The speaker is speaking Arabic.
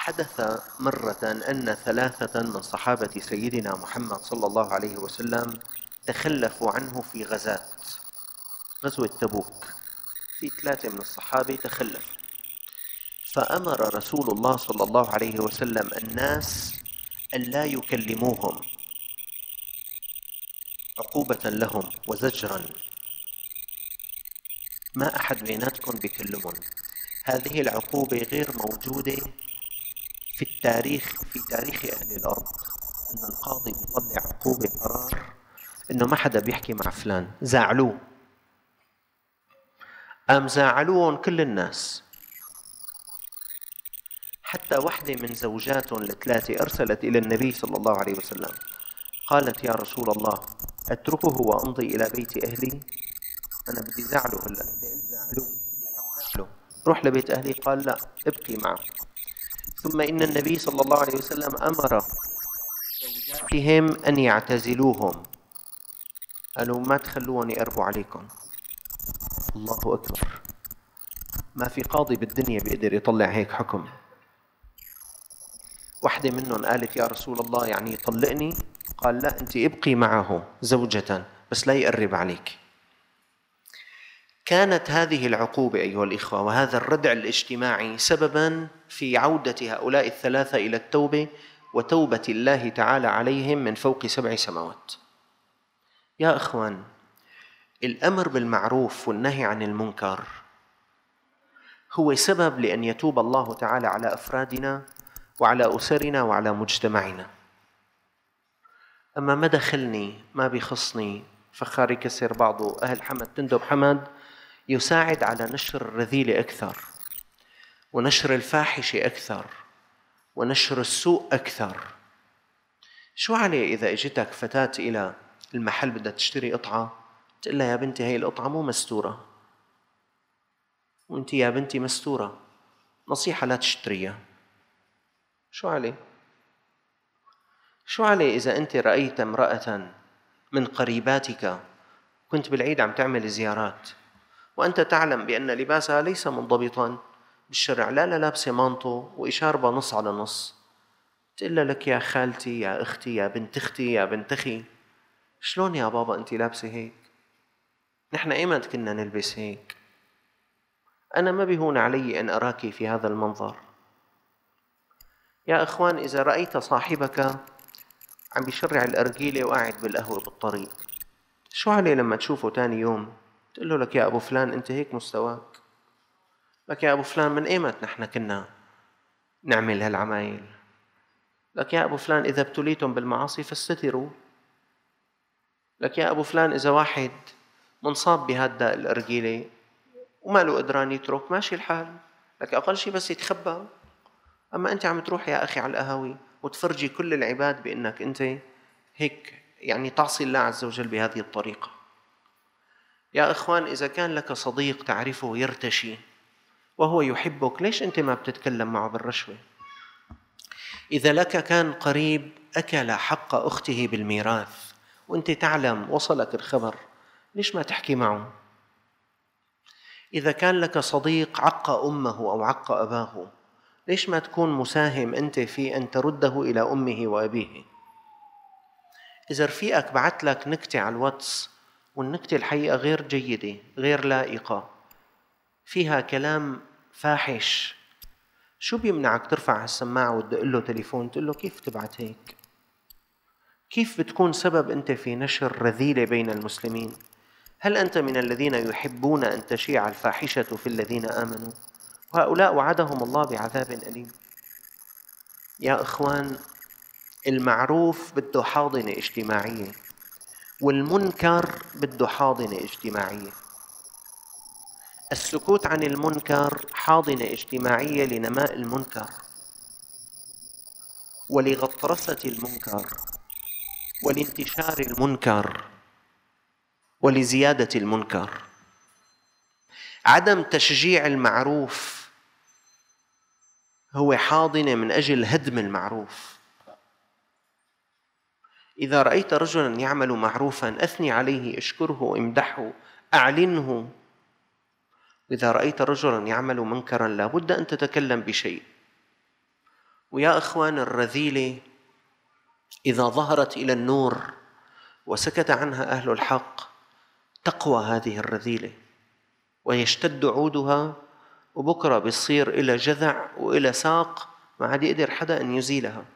حدث مرة أن ثلاثة من صحابة سيدنا محمد صلى الله عليه وسلم تخلفوا عنه في غزوة تبوك. في ثلاثة من الصحابة تخلفوا، فأمر رسول الله صلى الله عليه وسلم الناس أن لا يكلموهم عقوبة لهم وزجرا. ما أحد بيناتكم بيكلمهم. هذه العقوبة غير موجودة في تاريخ أهل الأرض، إن القاضي بيطلع عقوبة قرار إنه ما حدا بيحكي مع فلان. زعلوه، قام زعلوهم كل الناس. حتى واحدة من زوجاتهم الثلاثة أرسلت إلى النبي صلى الله عليه وسلم، قالت: يا رسول الله، أتركه وأمضي إلى بيت أهلي؟ أنا بدي زعله هلأ. زعله، روح لبيت أهلي. قال: لا، ابقي معه. ثم إن النبي صلى الله عليه وسلم أمر زوجاتهم أن يعتزلوهم، قالوا ما تخلوهم يقربوا عليكم. الله أكبر، ما في قاضي بالدنيا بيقدر يطلع هيك حكم. واحدة منهم قالت: يا رسول الله، يعني يطلقني؟ قال: لا، أنت ابقي معه زوجة، بس لا يقرب عليك. كانت هذه العقوبة أيها الإخوة وهذا الردع الاجتماعي سبباً في عودة هؤلاء الثلاثة إلى التوبة وتوبة الله تعالى عليهم من فوق 7 سماوات. يا إخوان، الأمر بالمعروف والنهي عن المنكر هو سبب لأن يتوب الله تعالى على أفرادنا وعلى أسرنا وعلى مجتمعنا. أما ما دخلني، ما بيخصني، فخار يكسر بعضه، أهل حمد تندب حمد، يساعد على نشر الرذيلة أكثر، ونشر الفاحشة أكثر، ونشر السوء أكثر. شو عليه إذا اجتك فتاة إلى المحل بدها تشتري قطعة، تقول لها: يا بنتي، هاي القطعة مو مستورة، وانت يا بنتي مستورة، نصيحة لا تشتريها. شو عليه؟ شو عليه إذا أنت رأيت امرأة من قريباتك كنت بالعيد عم تعمل زيارات وأنت تعلم بأن لباسها ليس منضبطاً بالشرع، لا لابسة مانطو وإشاربة نص على نص، تقول لك: يا خالتي، يا أختي، يا بنت أختي، يا بنت أخي، شلون يا بابا أنت لابسة هيك؟ نحن إيمت كنا نلبس هيك؟ أنا ما بيهون علي أن أراك في هذا المنظر. يا إخوان، إذا رأيت صاحبك عم بيشرع الأرجيلة وقاعد بالقهوة بالطريق، شو عليه لما تشوفه تاني يوم تقول له: لك يا أبو فلان، أنت هيك مستواك؟ لك يا أبو فلان، من إيمت نحن كنا نعمل هالعمايل؟ لك يا أبو فلان، إذا ابتليتم بالمعاصي فاستتروا. لك يا أبو فلان، إذا واحد منصاب بهالداء الأرجيلة وما له قدران يترك، ماشي الحال، لك أقل شيء بس يتخبى. أما أنت عم تروح يا أخي على القهاوي وتفرجي كل العباد بأنك أنت هيك، يعني تعصي الله عز وجل بهذه الطريقة. يا إخوان، إذا كان لك صديق تعرفه يرتشي وهو يحبك، ليش أنت ما بتتكلم معه بالرشوة؟ إذا لك كان قريب أكل حق أخته بالميراث وأنت تعلم، وصلك الخبر، ليش ما تحكي معه؟ إذا كان لك صديق عق أمه أو عق أباه، ليش ما تكون مساهم أنت في أن ترده إلى أمه وأبيه؟ إذا رفيقك بعت لك نكتة على الواتس والنكتة الحقيقة غير جيدة، غير لائقة، فيها كلام فاحش، شو بيمنعك ترفع السماعة وتدق له تليفون تقول له: كيف تبعت هيك؟ كيف بتكون سبب أنت في نشر رذيلة بين المسلمين؟ هل أنت من الذين يحبون أن تشيع الفاحشة في الذين آمنوا؟ وهؤلاء وعدهم الله بعذاب أليم. يا إخوان، المعروف بده حاضنة اجتماعية، والمنكر بده حاضنة اجتماعية. السكوت عن المنكر حاضنة اجتماعية لنماء المنكر ولغطرسة المنكر ولانتشار المنكر ولزيادة المنكر. عدم تشجيع المعروف هو حاضنة من أجل هدم المعروف. إذا رأيت رجلاً يعمل معروفاً أثني عليه، اشكره، امدحه، أعلنه. إذا رأيت رجلاً يعمل منكراً لا بد أن تتكلم بشيء. ويا إخوان، الرذيلة إذا ظهرت إلى النور وسكت عنها أهل الحق تقوى هذه الرذيلة ويشتد عودها، وبكرة بيصير إلى جذع وإلى ساق ما عاد يقدر حدا أن يزيلها.